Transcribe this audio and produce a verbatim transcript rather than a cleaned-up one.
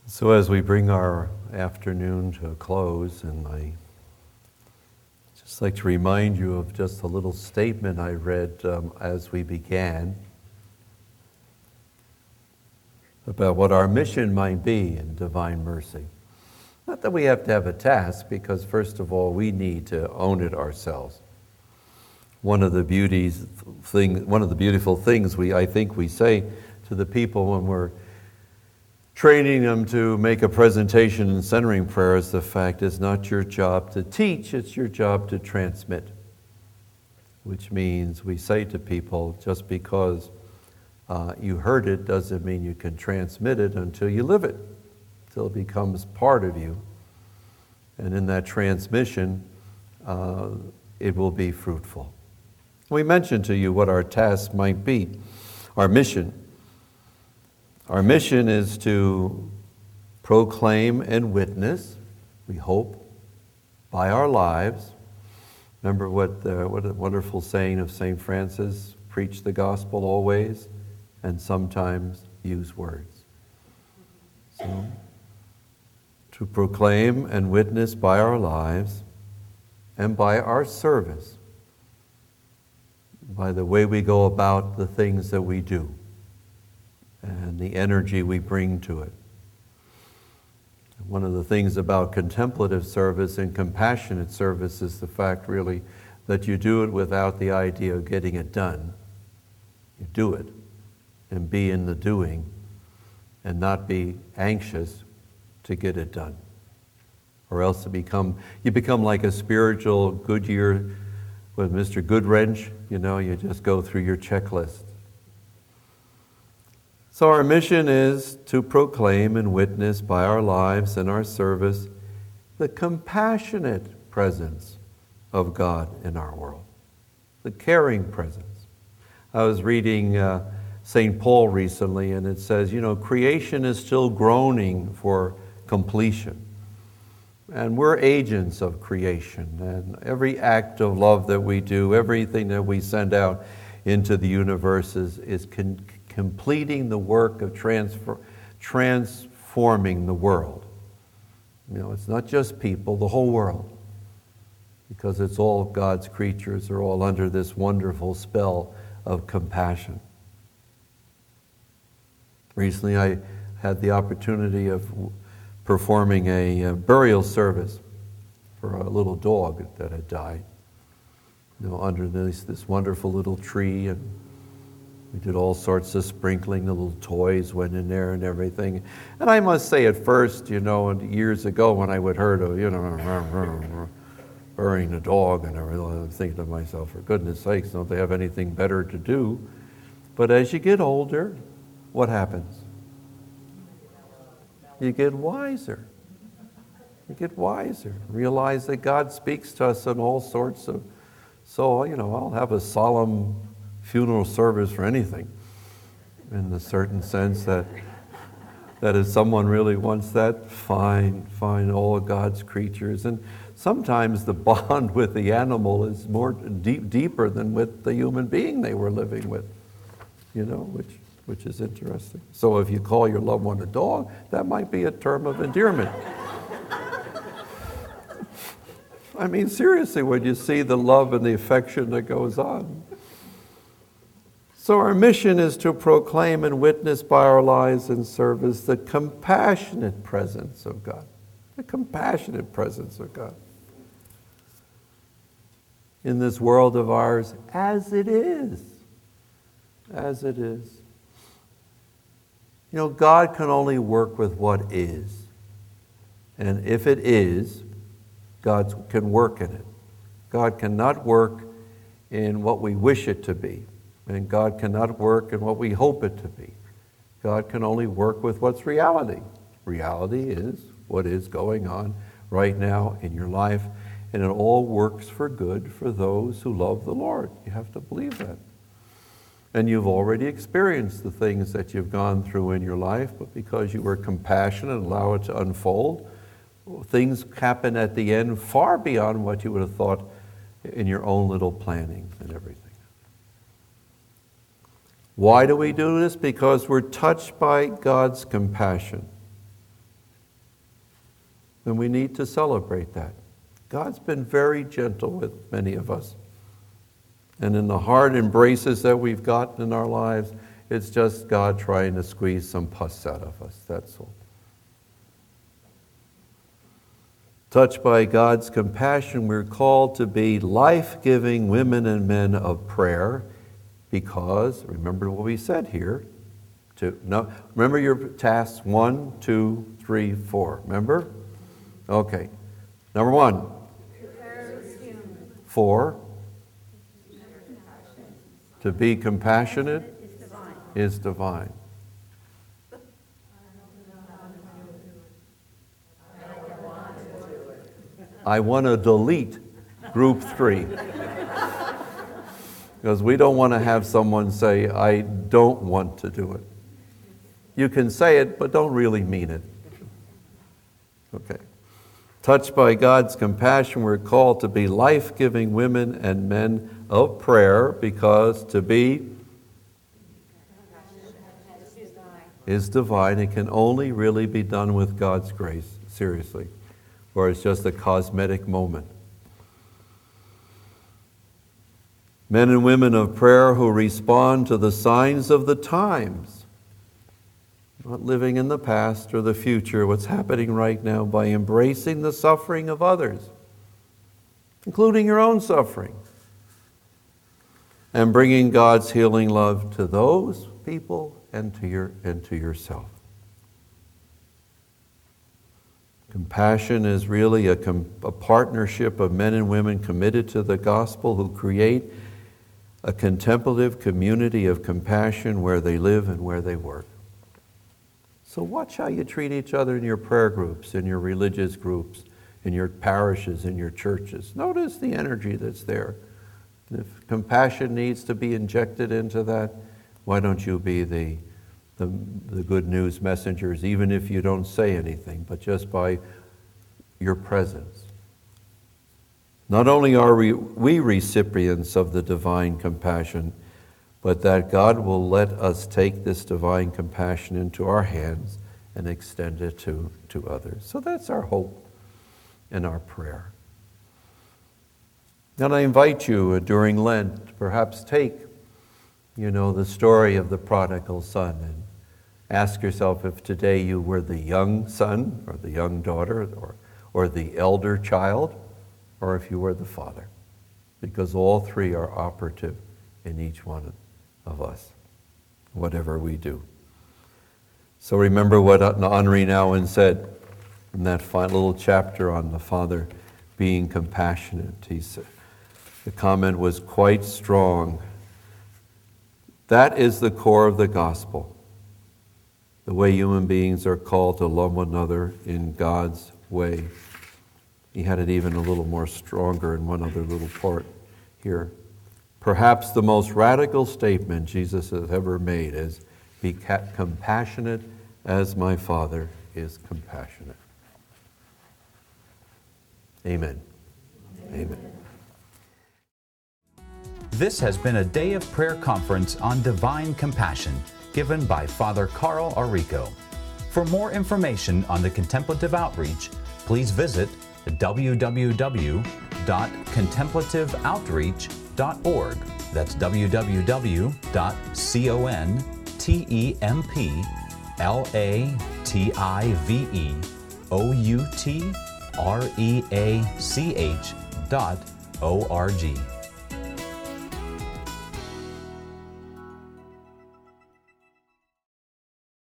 So as we bring our afternoon to a close, and I just like to remind you of just a little statement I read um, as we began about what our mission might be in Divine Mercy. Not that we have to have a task, because first of all, we need to own it ourselves. One of the beauties thing, one of the beautiful things we I think we say to the people when we're training them to make a presentation in centering prayer is the fact it's not your job to teach, it's your job to transmit. Which means we say to people, just because uh, you heard it doesn't mean you can transmit it until you live it, until it becomes part of you. And in that transmission, uh, it will be fruitful. We mentioned to you what our task might be, our mission. Our mission is to proclaim and witness, we hope, by our lives. Remember what, uh, what a wonderful saying of Saint Francis, preach the gospel always, and sometimes use words. So, to proclaim and witness by our lives and by our service, by the way we go about the things that we do, and the energy we bring to it. One of the things about contemplative service and compassionate service is the fact, really, that you do it without the idea of getting it done. You do it and be in the doing and not be anxious to get it done. Or else to become, you become like a spiritual Goodyear with Mister Goodwrench, you know, you just go through your checklist. So our mission is to proclaim and witness by our lives and our service the compassionate presence of God in our world, the caring presence. I was reading uh, Saint Paul recently, and it says, you know, creation is still groaning for completion. And we're agents of creation, and every act of love that we do, everything that we send out into the universe is, is con- completing the work of transfer, transforming the world. You know, it's not just people, the whole world. Because it's all God's creatures are all under this wonderful spell of compassion. Recently I had the opportunity of performing a, a burial service for a little dog that had died. You know, under this, this wonderful little tree, and we did all sorts of sprinkling, the little toys went in there and everything. And I must say at first, you know, and years ago when I would heard of, you know, burying a dog and everything, I was thinking to myself, for goodness sakes, don't they have anything better to do? But as you get older, what happens? You get wiser. You get wiser. Realize that God speaks to us in all sorts of, so, you know, I'll have a solemn funeral service for anything, in the certain sense that that if someone really wants that, fine, fine, all God's creatures. And sometimes the bond with the animal is more deep, deeper than with the human being they were living with, you know, which which is interesting. So if you call your loved one a dog, that might be a term of endearment. I mean, seriously, when you see the love and the affection that goes on. So our mission is to proclaim and witness by our lives and service the compassionate presence of God. The compassionate presence of God. In this world of ours, as it is. As it is. You know, God can only work with what is. And if it is, God can work in it. God cannot work in what we wish it to be. And God cannot work in what we hope it to be. God can only work with what's reality. Reality is what is going on right now in your life, and it all works for good for those who love the Lord. You have to believe that. And you've already experienced the things that you've gone through in your life, but because you were compassionate and allow it to unfold, things happen at the end far beyond what you would have thought in your own little planning and everything. Why do we do this? Because we're touched by God's compassion. And we need to celebrate that. God's been very gentle with many of us. And in the hard embraces that we've gotten in our lives, it's just God trying to squeeze some pus out of us, that's all. Touched by God's compassion, we're called to be life-giving women and men of prayer because, remember what we said here, to, no, remember your tasks, one, two, three, four, remember? Okay. Number one. Four. To be compassionate is divine. I want to delete group three. Because we don't want to have someone say, I don't want to do it. You can say it, but don't really mean it. Okay. Touched by God's compassion, we're called to be life-giving women and men of prayer, because to be is divine. It can only really be done with God's grace, seriously, or it's just a cosmetic moment. Men and women of prayer who respond to the signs of the times, not living in the past or the future, what's happening right now, by embracing the suffering of others, including your own suffering, and bringing God's healing love to those people and to your and to yourself. Compassion is really a, com- a partnership of men and women committed to the gospel who create a contemplative community of compassion where they live and where they work. So watch how you treat each other in your prayer groups, in your religious groups, in your parishes, in your churches. Notice the energy that's there. If compassion needs to be injected into that, why don't you be the, the, the good news messengers, even if you don't say anything, but just by your presence. Not only are we, we recipients of the divine compassion, but that God will let us take this divine compassion into our hands and extend it to, to others. So that's our hope and our prayer. And I invite you uh, during Lent to perhaps take, you know, the story of the prodigal son and ask yourself if today you were the young son or the young daughter or, or the elder child, or if you were the father, because all three are operative in each one of us, whatever we do. So remember what Henri Nouwen said in that fine little chapter on the Father being compassionate. He said, the comment was quite strong. That is the core of the gospel, the way human beings are called to love one another in God's way. He had it even a little more stronger in one other little part here. Perhaps the most radical statement Jesus has ever made is, be compassionate as my Father is compassionate. Amen. Amen. This has been a day of prayer conference on divine compassion given by Father Carl Arrico. For more information on the contemplative outreach, please visit w w w dot contemplative outreach dot org. That's w w w dot contemplative outreach dot org.